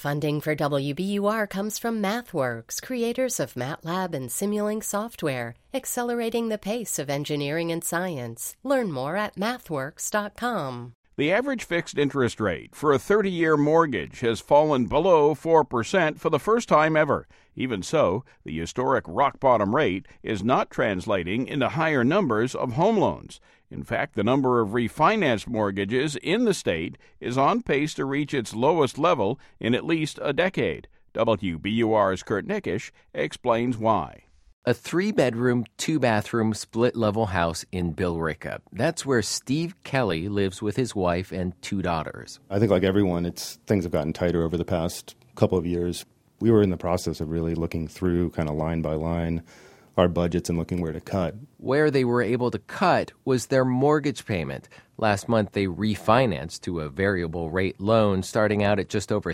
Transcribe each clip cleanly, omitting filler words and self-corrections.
Funding for WBUR comes from MathWorks, creators of MATLAB and Simulink software, accelerating the pace of engineering and science. Learn more at mathworks.com. The average fixed interest rate for a 30-year mortgage has fallen below 4% for the first time ever. Even so, the historic rock-bottom rate is not translating into higher numbers of home loans. In fact, the number of refinanced mortgages in the state is on pace to reach its lowest level in at least a decade. WBUR's Kurt Nickisch explains why. A 3-bedroom, 2-bathroom, split-level house in Billerica. That's where Steve Kelly lives with his wife and 2 daughters. I think like everyone, things have gotten tighter over the past couple of years. We were in the process of really looking through kind of line by line our budgets and looking where to cut. Where they were able to cut was their mortgage payment. Last month, they refinanced to a variable rate loan starting out at just over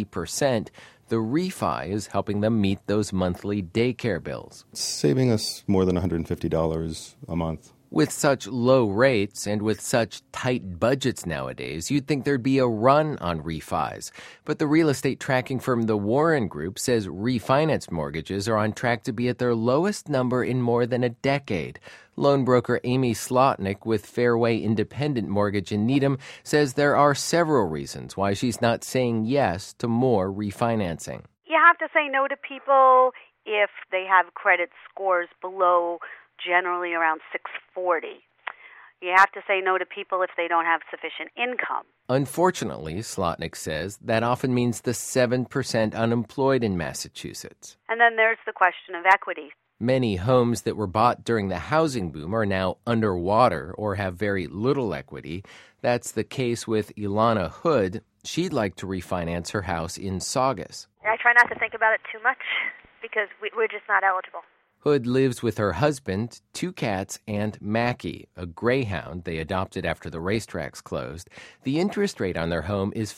3%. The refi is helping them meet those monthly daycare bills. It's saving us more than $150 a month. With such low rates and with such tight budgets nowadays, you'd think there'd be a run on refis. But the real estate tracking firm The Warren Group says refinanced mortgages are on track to be at their lowest number in more than a decade. Loan broker Amy Slotnick with Fairway Independent Mortgage in Needham says there are several reasons why she's not saying yes to more refinancing. You have to say no to people if they have credit scores below generally around 640. You have to say no to people if they don't have sufficient income. Unfortunately, Slotnick says, that often means the 7% unemployed in Massachusetts. And then there's the question of equity. Many homes that were bought during the housing boom are now underwater or have very little equity. That's the case with Ilana Hood. She'd like to refinance her house in Saugus. I try not to think about it too much because we're just not eligible. Hood lives with her husband, 2 cats, and Mackie, a greyhound they adopted after the racetracks closed. The interest rate on their home is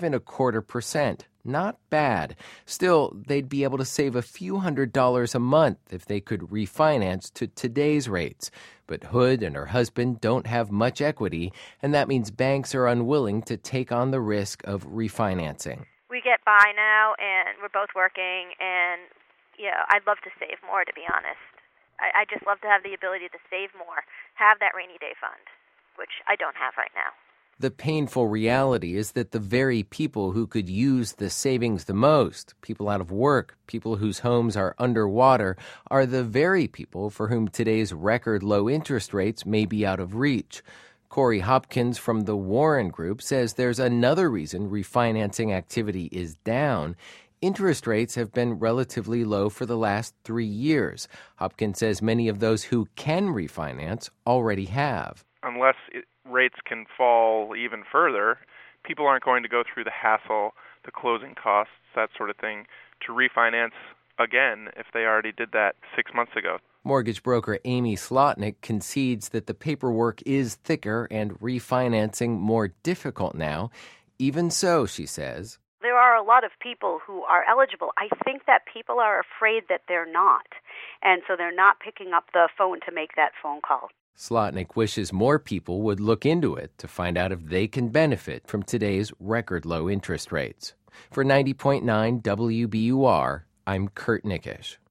5.25%. Not bad. Still, they'd be able to save a few $100s a month if they could refinance to today's rates. But Hood and her husband don't have much equity, and that means banks are unwilling to take on the risk of refinancing. We get by now, and we're both working, and I'd love to save more, to be honest. I just love to have the ability to save more, have that rainy day fund, which I don't have right now. The painful reality is that the very people who could use the savings the most, people out of work, people whose homes are underwater, are the very people for whom today's record low interest rates may be out of reach. Corey Hopkins from the Warren Group says there's another reason refinancing activity is down. Interest rates have been relatively low for the last 3 years. Hopkins says many of those who can refinance already have. Unless rates can fall even further, people aren't going to go through the hassle, the closing costs, that sort of thing, to refinance again if they already did that 6 months ago. Mortgage broker Amy Slotnick concedes that the paperwork is thicker and refinancing more difficult now. Even so, she says, there are a lot of people who are eligible. I think that people are afraid that they're not, and so they're not picking up the phone to make that phone call. Slotnick wishes more people would look into it to find out if they can benefit from today's record low interest rates. For 90.9 WBUR, I'm Kurt Nickisch.